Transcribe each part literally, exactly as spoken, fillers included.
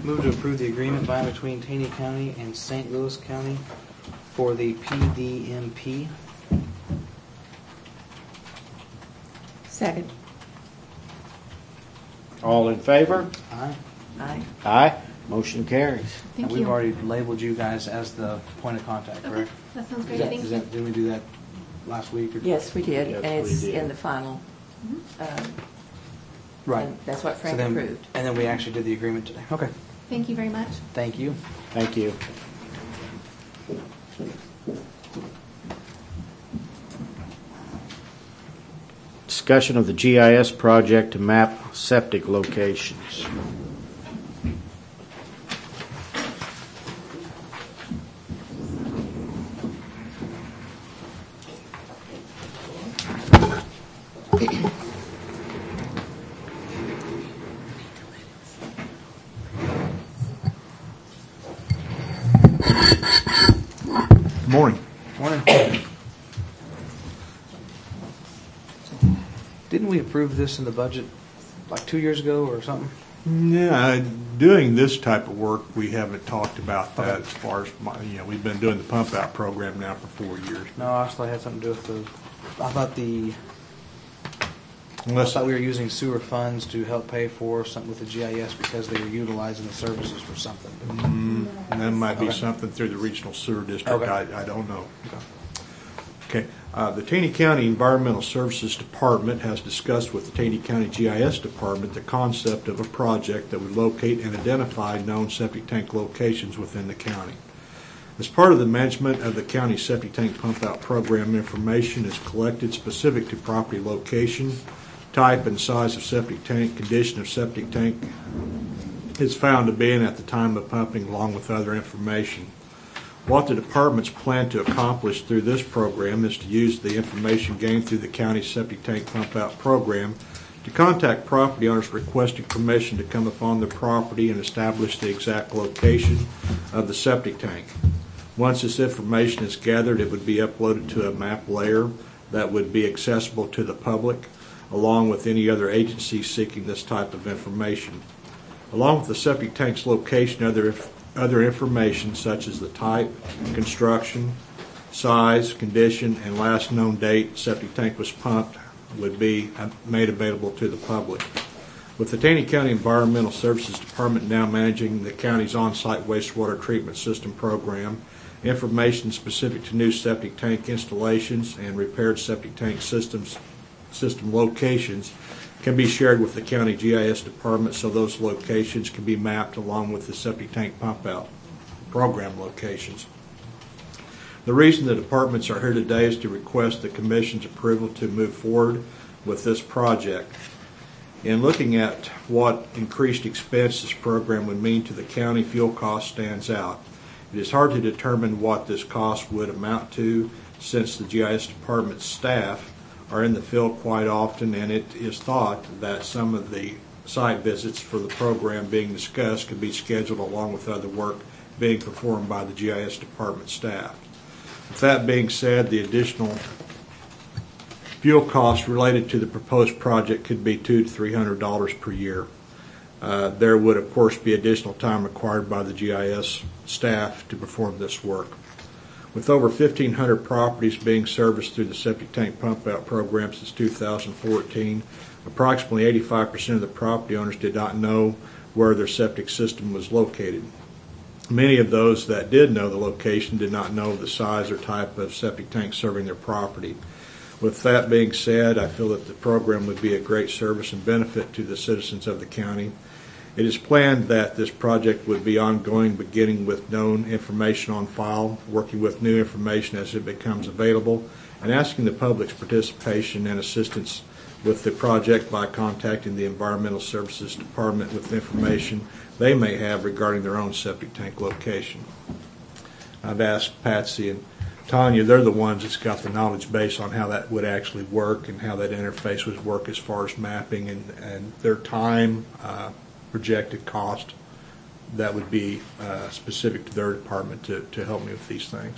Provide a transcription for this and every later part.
Move to approve the agreement by and between Taney County and Saint Louis County for the P D M P. Second. All in favor? Aye. Aye. Aye. Motion carries. Thank and we've you. already labeled you guys as the point of contact, Okay, correct? that sounds great. Is that, Thank is you. that, didn't we do that last week? Or? Yes, we did, Yes, and we it's did. in the final. Um, Right. and that's what Frank so then, approved. And then we actually did the agreement today. Okay. Thank you very much. Thank you. Thank you. Discussion of the G I S project to map septic locations. Morning. Morning. Didn't we approve this in the budget like two years ago or something? Yeah, doing this type of work, we haven't talked about that Okay. as far as, my, you know, we've been doing the pump out program now for four years. No, I actually had something to do with the. I thought the. I Unless, thought we were using sewer funds to help pay for something with the G I S because they were utilizing the services for something. mm, that might be Okay. something through the regional sewer district, Okay. I, I don't know. Okay, uh, the Taney County Environmental Services Department has discussed with the Taney County G I S Department the concept of a project that would locate and identify known septic tank locations within the county. As part of the management of the county septic tank pump out program, information is collected specific to property location, type and size of septic tank, condition of septic tank is found to be in at the time of pumping, along with other information. What the departments plan to accomplish through this program is to use the information gained through the county septic tank pump out program to contact property owners requesting permission to come upon their property and establish the exact location of the septic tank. Once this information is gathered, it would be uploaded to a map layer that would be accessible to the public, along with any other agency seeking this type of information. Along with the septic tank's location, other other information such as the type, construction, size, condition, and last known date septic tank was pumped would be made available to the public. With the Taney County Environmental Services Department now managing the county's on-site wastewater treatment system program, information specific to new septic tank installations and repaired septic tank systems system locations can be shared with the county G I S department, so those locations can be mapped along with the septic tank pump out program locations. The reason the departments are here today is to request the Commission's approval to move forward with this project. In looking at what increased expense this program would mean to the county, fuel cost stands out. It is hard to determine what this cost would amount to, since the G I S department staff are in the field quite often, and it is thought that some of the site visits for the program being discussed could be scheduled along with other work being performed by the G I S department staff. With that being said, the additional fuel costs related to the proposed project could be two to three hundred dollars per year. Uh, there would, of course, be additional time required by the G I S staff to perform this work. With over fifteen hundred properties being serviced through the septic tank pump out program since two thousand fourteen, approximately eighty-five percent of the property owners did not know where their septic system was located. Many of those that did know the location did not know the size or type of septic tank serving their property. With that being said, I feel that the program would be a great service and benefit to the citizens of the county. It is planned that this project would be ongoing, beginning with known information on file, working with new information as it becomes available, and asking the public's participation and assistance with the project by contacting the Environmental Services Department with information they may have regarding their own septic tank location. I've asked Patsy and Tanya, they're the ones that's got the knowledge base on how that would actually work and how that interface would work as far as mapping and, and their time, uh, projected cost that would be uh, specific to their department to, to help me with these things.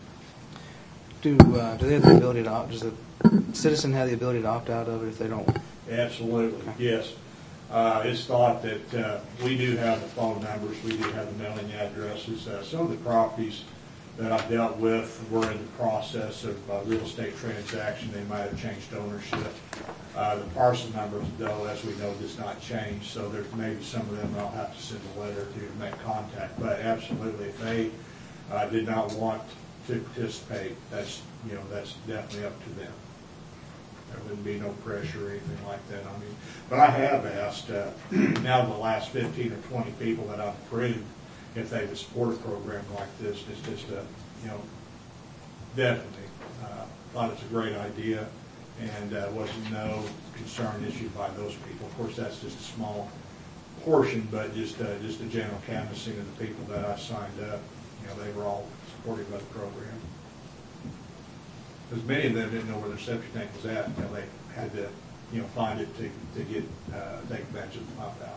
Do uh, do they have the ability to opt? Does the citizen have the ability to opt out of it if they don't? Absolutely, yes. Uh, it's thought that uh, we do have the phone numbers, we do have the mailing addresses. Uh, some of the properties that I've dealt with were in the process of uh, real estate transaction. They might have changed ownership. Uh, the parcel numbers, though, as we know, does not change. So there's maybe some of them I'll have to send a letter to to make contact. But absolutely, if they uh, did not want to participate, that's you know that's definitely up to them. There wouldn't be no pressure or anything like that. I mean, but I have asked uh, now the last fifteen or twenty people that I've approved if they would support a program like this. It's just a, you know, definitely uh, thought it's a great idea, and uh, wasn't no concern issued by those people. Of course, that's just a small portion, but just uh, just a general canvassing of the people that I signed up. You know, they were all supportive of the program. Because many of them didn't know where their septic tank was at until they had to, you know, find it to to get uh, take advantage of the pump out.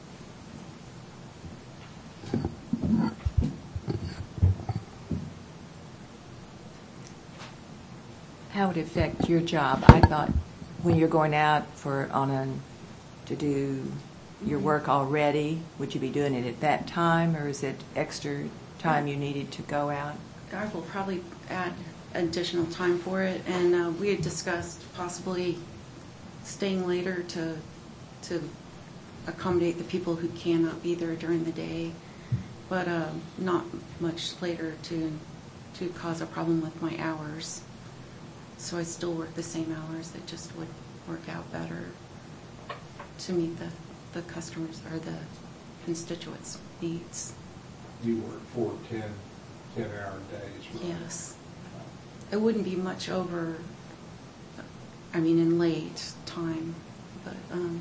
How would it affect your job? I thought when you're going out for on a to do your work already, would you be doing it at that time, or is it extra time you needed to go out? I will probably add additional time for it, and uh, we had discussed possibly staying later to to accommodate the people who cannot be there during the day, but uh, not much later to to cause a problem with my hours. So I still work the same hours. It just would work out better to meet the, the customers or the constituents' needs. You work four, ten, ten-hour days, right? Yes. It wouldn't be much over, I mean, in late time, but um,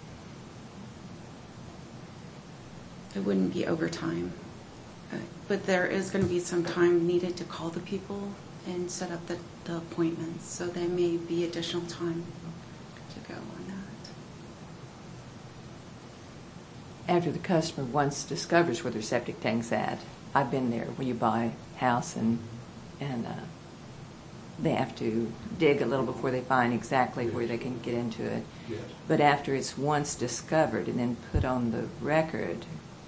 it wouldn't be overtime. Uh, but there is going to be some time needed to call the people and set up the, the appointments, so there may be additional time to go on that. After the customer once discovers where their septic tank's at, I've been there where you buy a house and and uh, they have to dig a little before they find exactly where they can get into it. Yes. But after it's once discovered and then put on the record,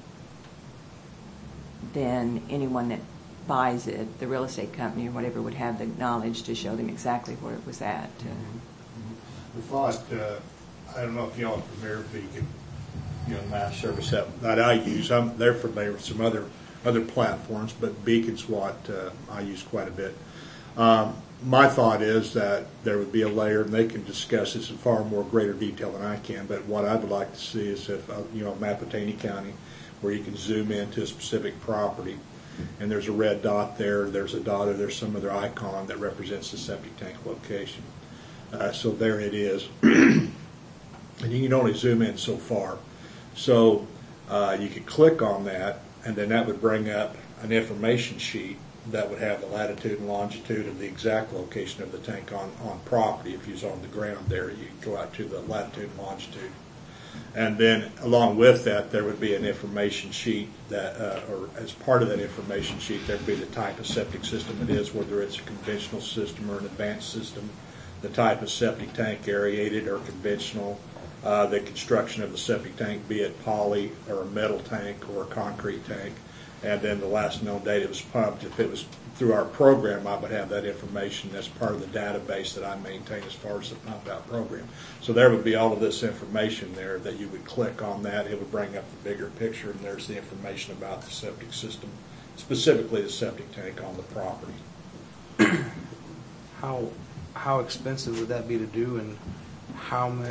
then anyone that buys it, the real estate company or whatever, would have the knowledge to show them exactly where it was at. Mm-hmm. We thought, uh, I don't know if y'all are familiar with Beacon, you know, the mass service that, that I use. I'm, they're familiar with some other other platforms, but Beacon's what uh, I use quite a bit. Um, my thought is that there would be a layer, and they can discuss this in far more greater detail than I can, but what I would like to see is if, uh, you know, a map of Taney County where you can zoom into a specific property, and there's a red dot there, there's a dot, or there's some other icon that represents the septic tank location. Uh, so there it is. And you can only zoom in so far. So uh, you could click on that, and then that would bring up an information sheet that would have the latitude and longitude of the exact location of the tank on, on property. If you was on the ground there, you go out to the latitude and longitude. And then along with that, there would be an information sheet that, uh, or as part of that information sheet, there would be the type of septic system it is, whether it's a conventional system or an advanced system, the type of septic tank, aerated or conventional, uh, the construction of the septic tank, be it poly or a metal tank or a concrete tank, and then the last known date it was pumped. If it was through our program, I would have that information as part of the database that I maintain as far as the pump out program. So there would be all of this information there that you would click on that. It would bring up the bigger picture, and there's the information about the septic system, specifically the septic tank on the property. How how expensive would that be to do, and how much?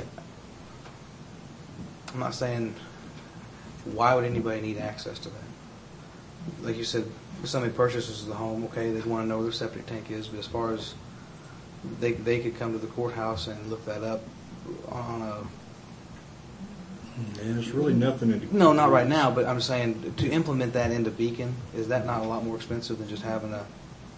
I'm not saying why would anybody need access to that. Like you said, if somebody purchases the home, okay, they want to know where their septic tank is, but as far as they they could come to the courthouse and look that up on a And there's really nothing in no, not right now, but I'm saying to implement that into Beacon, is that not a lot more expensive than just having a?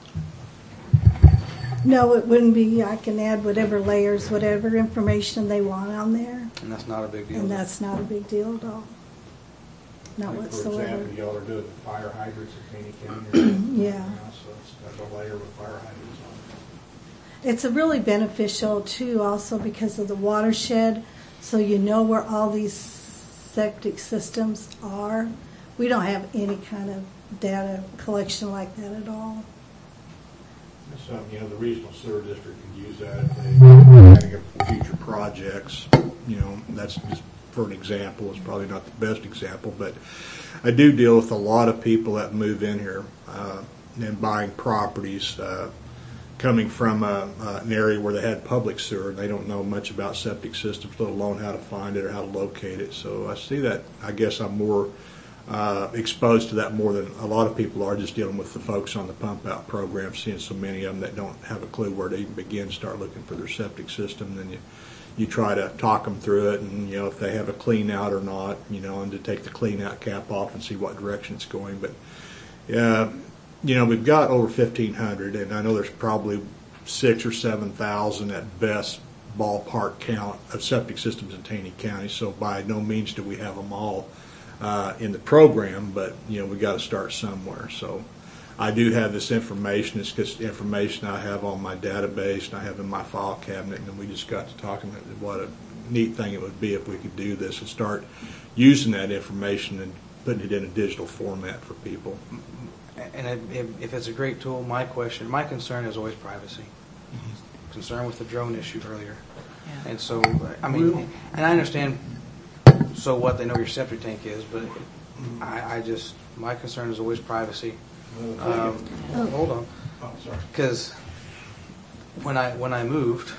No, it wouldn't be. I can add whatever layers, whatever information they want on there, And that's not a big deal. and that's not a big deal at all. Not Like, whatsoever. For example, y'all are doing the fire hydrants at Taney County. Yeah. So it's got a layer with fire hydrants on it. It's a really beneficial too, also because of the watershed, so you know where all these septic systems are. We don't have any kind of data collection like that at all. So, you know, the regional sewer district could use that if they planning up future projects. You know, that's just for an example. It's probably not the best example, but I do deal with a lot of people that move in here uh, and buying properties uh, coming from a, uh, an area where they had public sewer and they don't know much about septic systems, let alone how to find it or how to locate it. So I see that. I guess I'm more uh, exposed to that more than a lot of people are, just dealing with the folks on the pump out program, seeing so many of them that don't have a clue where to even begin, start looking for their septic system. Then you you try to talk them through it, and you know if they have a clean out or not, you know, and to take the clean out cap off and see what direction it's going. But yeah, you know, we've got over fifteen hundred, and I know there's probably six or seven thousand at best ballpark count of septic systems in Taney County. So by no means do we have them all uh, in the program, but you know we got to start somewhere. So I do have this information. It's just information I have on my database and I have in my file cabinet, and we just got to talking about what a neat thing it would be if we could do this and start using that information and putting it in a digital format for people. And if, if it's a great tool, my question, my concern is always privacy. Mm-hmm. Concern with the drone issue earlier. Yeah. And so, I mean, and I understand, so what, they know your septic tank is, but I, I just, my concern is always privacy. Um, hold on. Oh, sorry. Because when I, when I moved,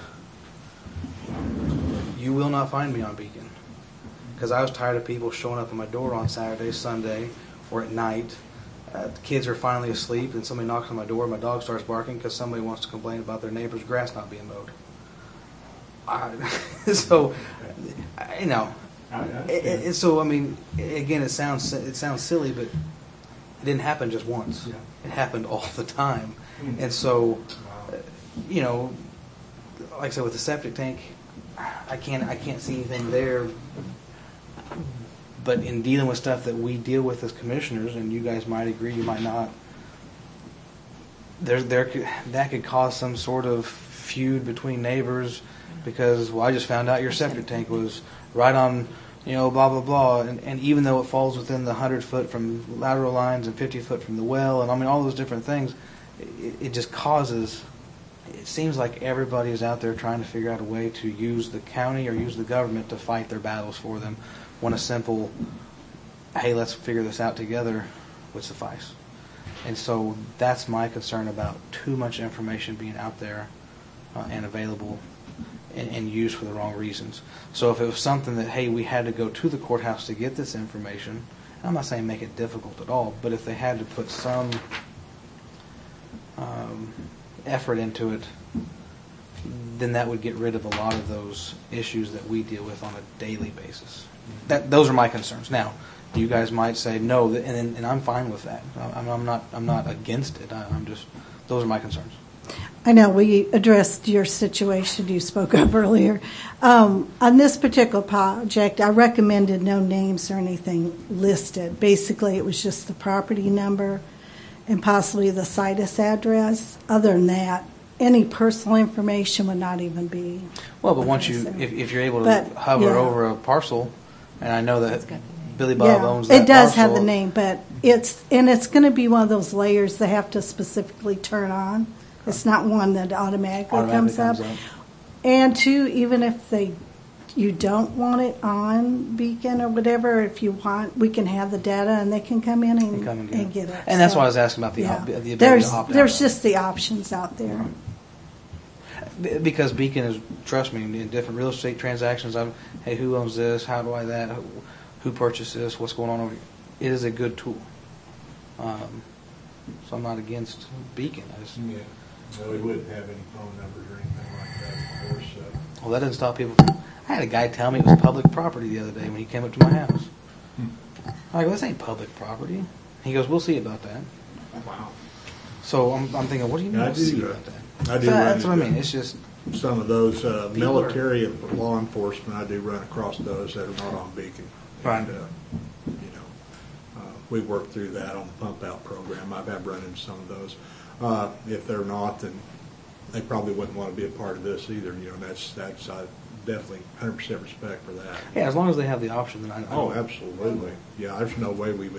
you will not find me on Beacon. Because I was tired of people showing up at my door on Saturday, Sunday, or at night. Uh, the kids are finally asleep, and somebody knocks on my door. My dog starts barking because somebody wants to complain about their neighbor's grass not being mowed. I, so, I, you know, it, it, so I mean, again, it sounds it sounds silly, but it didn't happen just once. Yeah. It happened all the time, and so, uh, you know, like I said, with the septic tank, I can't I can't see anything there. But in dealing with stuff that we deal with as commissioners, and you guys might agree, you might not, there, there, could, that could cause some sort of feud between neighbors because, well, I just found out your septic tank was right on, you know, blah, blah, blah. And, and even though it falls within the one hundred foot from lateral lines and fifty foot from the well, and I mean, all those different things, it, it just causes, it seems like everybody is out there trying to figure out a way to use the county or use the government to fight their battles for them. When a simple, hey, let's figure this out together would suffice. And so that's my concern about too much information being out there uh, and available and, and used for the wrong reasons. So if it was something that, hey, we had to go to the courthouse to get this information, I'm not saying make it difficult at all, but if they had to put some um, effort into it, then that would get rid of a lot of those issues that we deal with on a daily basis. That those are my concerns. Now, you guys might say no, and and I'm fine with that. I'm, I'm not I'm not against it. I, I'm just those are my concerns. I know we addressed your situation you spoke of earlier. Um, on this particular project, I recommended no names or anything listed. Basically, it was just the property number and possibly the situs address. Other than that, any personal information would not even be. Well, but once you, if, if you're able to But, hover yeah. over a parcel, and I know that It's got the name. Billy Bob Yeah, owns that it does have the parcel. name, but it's and it's going to be one of those layers they have to specifically turn on. It's not one that automatically, Automatically comes, up. comes up. And two, even if they you don't want it on Beacon or whatever, if you want, we can have the data and they can come in and, And come and get it. get it. And that's So, why I was asking about the yeah. op- the ability there's to opt out. there's just the options out there. B- Because Beacon is, trust me, in different real estate transactions, I'm, hey, who owns this? How do I that? Who, who purchased this? What's going on over here? It is a good tool. Um, so I'm not against Beacon. I just, Yeah. No, we wouldn't have any phone numbers or anything like that, of course. Uh, well, that doesn't stop people from, I had a guy tell me it was public property the other day when he came up to my house. I go, this ain't public property. He goes, we'll see about that. wow. So I'm, I'm thinking, what do you mean I we'll do, see uh, about that? I do So run that's what I into mean. It's just, some of those uh, People are- military and law enforcement, I do run across those that are not on Beacon. Right. And, uh, you know, uh, we work through that on the pump out program. I've had run into some of those. Uh, if they're not, then they probably wouldn't want to be a part of this either. You know, that's that's I definitely one hundred percent respect for that. Yeah, as long as they have the option, then I. I Oh, don't- absolutely. Yeah, there's no way we would